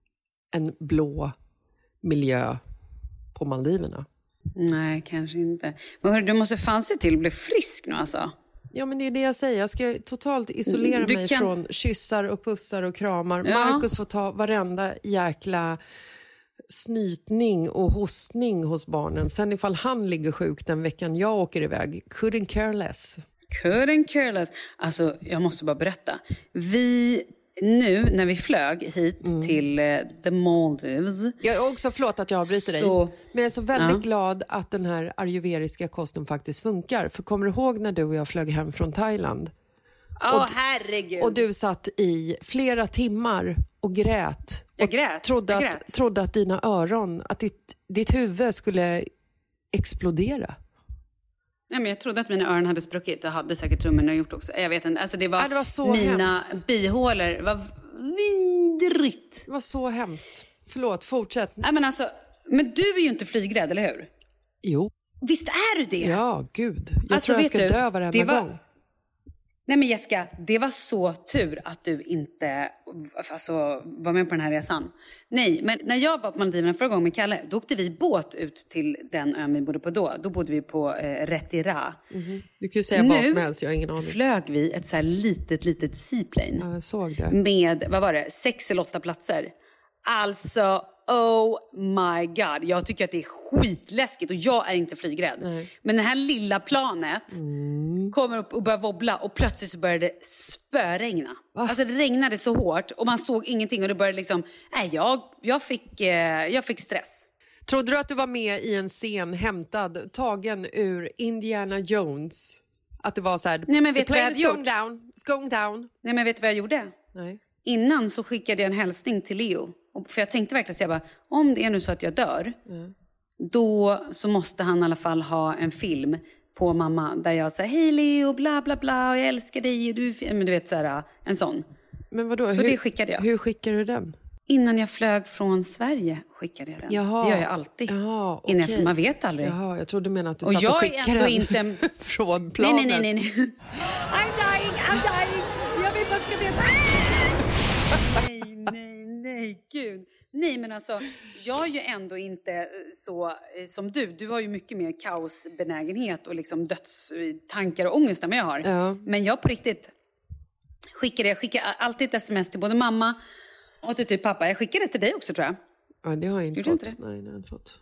en blå miljö på Maldiverna. Nej, kanske inte. Men hörru, du måste fan se till att bli frisk nu alltså. Ja, men det är det jag säger. Jag ska totalt isolera du mig kan... från kyssar och pussar och kramar. Ja. Marcus får ta varenda jäkla snytning och hostning hos barnen. Sen ifall han ligger sjuk den veckan jag åker iväg. Couldn't care less. Couldn't care less. Alltså, jag måste bara berätta. Vi nu när vi flög hit mm. till uh, the Maldives. Jag är också, förlåt att jag avbryter så, dig. Men jag är så väldigt ja. glad att den här ayurvediska kosten faktiskt funkar. För kommer du ihåg när du och jag flög hem från Thailand? Åh, oh, herregud. Och du satt i flera timmar och grät. Jag och grät. Trodde, jag att, grät. trodde att dina öron, att ditt, ditt huvud skulle explodera. Nej, men jag trodde att mina öron hade spruckit och hade säkert trummorna gjort också. Jag vet inte. Alltså det var, ja, det var så mina hemskt. bihålor var vidrigt. Det var så hemskt. Förlåt, fortsätt. Nej, men, alltså, men du är ju inte flygrädd, eller hur? Jo. Visst är du det? Ja, gud. Jag alltså, tror jag ska du, dö varenda var... gång. Nej men Jessica, det var så tur att du inte alltså, var med på den här resan. Nej, men när jag var på Maldiverna förra gången med Kalle, då åkte vi båt ut till den ön vi bodde på då. Då bodde vi på eh, Retira. Mm-hmm. Du kan ju säga nu vad som helst, jag har ingen aning. Nu flög vi ett så här litet, litet seaplane. Ja, jag såg det. Med, vad var det, sex eller åtta platser. Alltså... Oh my god, jag tycker att det är skitläskigt och jag är inte flygrädd. Nej. Men det här lilla planet mm. kommer upp och börjar wobbla och plötsligt så började det spöregna. Ah. Alltså det regnade så hårt och man såg ingenting och det började liksom, nej jag, jag, fick, eh, jag fick stress. Trodde du att du var med i en scen hämtad, tagen ur Indiana Jones? Att det var så här, nej men vet the plane is going down, it's going down. Nej men vet du vad jag gjorde? Nej. Innan så skickade jag en hälsning till Leo. För jag tänkte verkligen så jag bara, om det är nu så att jag dör, mm. då så måste han i alla fall ha en film på mamma. Där jag säger, hej Leo, bla bla bla, och jag älskar dig. Och du, men du vet så här, en sån. Men vadå? Så hur, det skickade jag. Hur skickade du den? Innan jag flög från Sverige skickade jag den. Jaha. Det gör jag alltid. Jaha, okay. Innan jag, man vet aldrig. Jaha, jag trodde du menade att du och satt och skickade den inte... från planet. Nej, nej, nej, nej. I'm dying, I'm dying. Jag vill bara att du ska veta. nej, nej, nej, gud. Nej, men alltså, jag är ju ändå inte så eh, som du. Du har ju mycket mer kaosbenägenhet och liksom dödstankar och ångest än vad jag har. Ja. Men jag på riktigt skickar det. Jag skickar alltid ett sms till både mamma och till typ pappa. Jag skickar det till dig också, tror jag. Ja, det har jag inte Gjorde fått. Inte Nej, det har jag inte fått.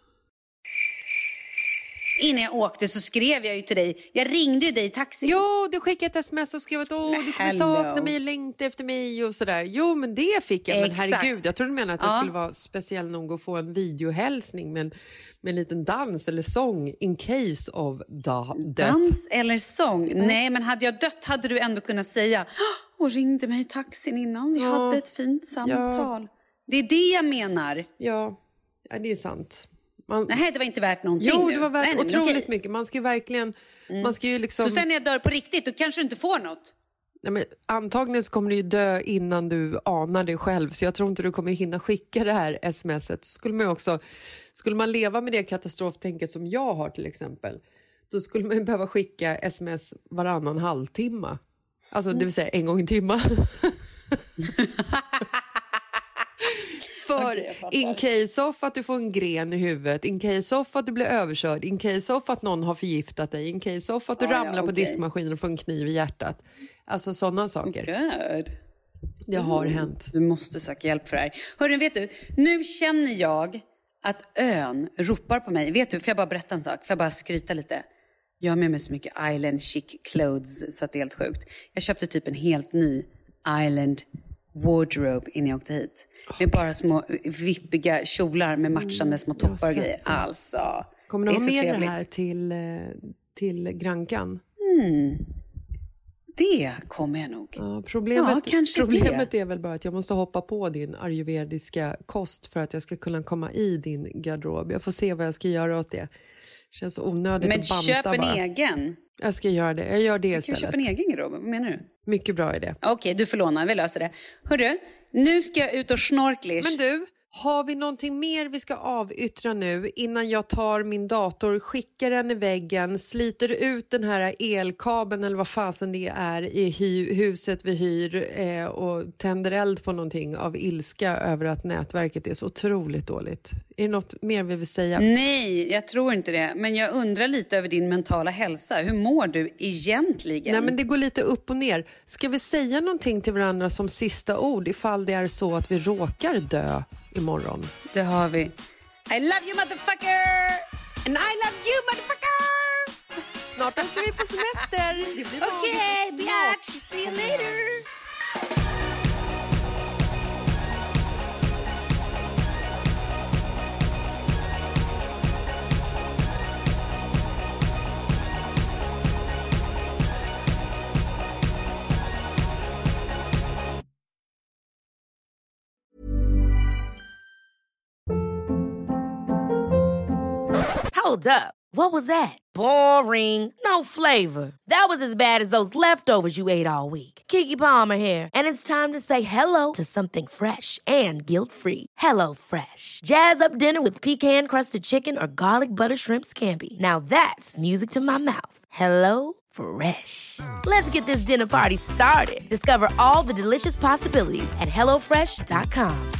Innan jag åkte så skrev jag ju till dig. Jag ringde ju dig i taxi. Jo, du skickade ett sms och skrev att åh, du kommer sakna mig, längta efter mig och sådär. Jo, men det fick jag. Men exakt. Herregud, jag trodde du menade att jag ja. skulle vara speciell nog att få en videohälsning med en, med en liten dans eller sång in case of da- death. Dans eller sång? Mm. Nej, men hade jag dött hade du ändå kunnat säga och ringde mig i taxin innan. Vi ja. hade ett fint samtal. Ja. Det är det jag menar. Ja, ja det är sant. Man... Nej, det var inte värt någonting. Jo, nu. det var värt nej, otroligt okej. mycket. Man ska ju verkligen... Mm. Man ska ju liksom... Så sen när jag dör på riktigt, då kanske du inte får något. Nej, men antagligen så kommer du ju dö innan du anar det själv. Så jag tror inte du kommer hinna skicka det här smset. Skulle man också... Skulle man leva med det katastroftänket som jag har till exempel, då skulle man ju behöva skicka sms varannan halvtimme. Alltså det vill säga en gång i timmen. För okay, in case of att du får en gren i huvudet, in case of att du blir överkörd, in case of att någon har förgiftat dig, in case of att du oh, ramlar ja, okay. på diskmaskinen och får en kniv i hjärtat. Alltså sådana saker. Oh, God. Det har mm. hänt. Du måste söka hjälp för det här. Hörru, vet du, nu känner jag att ön ropar på mig. Vet du, får jag bara berätta en sak? Får jag bara skryta lite? Jag har med mig så mycket island chic clothes så att det är helt sjukt. Jag köpte typ en helt ny island wardrobe innan jag åkte hit. Med okay. bara små vippiga kjolar med matchande små toppar och grejer. Alltså, kommer du ha med trevligt. Det här till, till Grankan? Mm. Det kommer jag nog. Ja, problemet ja, problemet är väl bara att jag måste hoppa på din ayurvediska kost för att jag ska kunna komma i din garderob. Jag får se vad jag ska göra åt det. Känns onödigt men att banta köp en bara. egen. Jag ska göra det. Jag gör det du istället. Kan köpa en egen garderob? Vad menar du? Mycket bra idé. Okej, okay, du får låna. Vi löser det. Hörru, nu ska jag ut och snorklish. Men du, har vi någonting mer vi ska avyttra nu innan jag tar min dator, skickar den i väggen, sliter ut den här elkabeln eller vad fasen det är i hy- huset vi hyr eh, och tänder eld på någonting av ilska över att nätverket är så otroligt dåligt? Är det något mer vi vill säga? Nej, jag tror inte det. Men jag undrar lite över din mentala hälsa. Hur mår du egentligen? Nej, men det går lite upp och ner. Ska vi säga någonting till varandra som sista ord ifall det är så att vi råkar dö imorgon? Det har vi. I love you, motherfucker! And I love you, motherfucker! Snart åker vi på semester. Okej, okay, bitch. See you later. Hold up. What was that? Boring. No flavor. That was as bad as those leftovers you ate all week. Keke Palmer here, and it's time to say hello to something fresh and guilt-free. Hello Fresh. Jazz up dinner with pecan-crusted chicken or garlic butter shrimp scampi. Now that's music to my mouth. Hello Fresh. Let's get this dinner party started. Discover all the delicious possibilities at hello fresh dot com.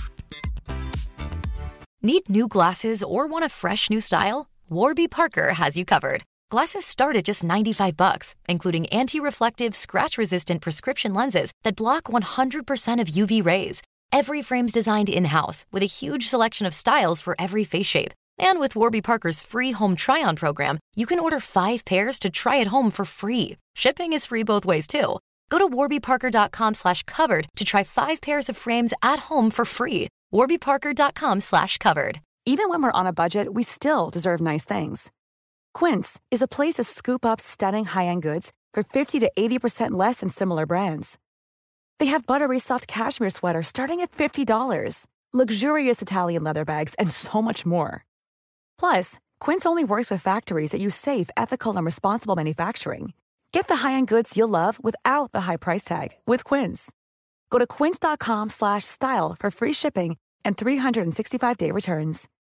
Need new glasses or want a fresh new style? Warby Parker has you covered. Glasses start at just ninety-five bucks, including anti-reflective, scratch-resistant prescription lenses that block one hundred percent of U V rays. Every frame's designed in-house with a huge selection of styles for every face shape. And with Warby Parker's free home try-on program, you can order five pairs to try at home for free. Shipping is free both ways, too. Go to warbyparker.com slash covered to try five pairs of frames at home for free. warbyparker.com slash covered. Even when we're on a budget, we still deserve nice things. Quince is a place to scoop up stunning high-end goods for fifty to eighty percent less than similar brands. They have buttery soft cashmere sweaters starting at fifty dollars, luxurious Italian leather bags, and so much more. Plus, Quince only works with factories that use safe, ethical, and responsible manufacturing. Get the high-end goods you'll love without the high price tag with Quince. Go to quince.com slash style for free shipping and three sixty-five day returns.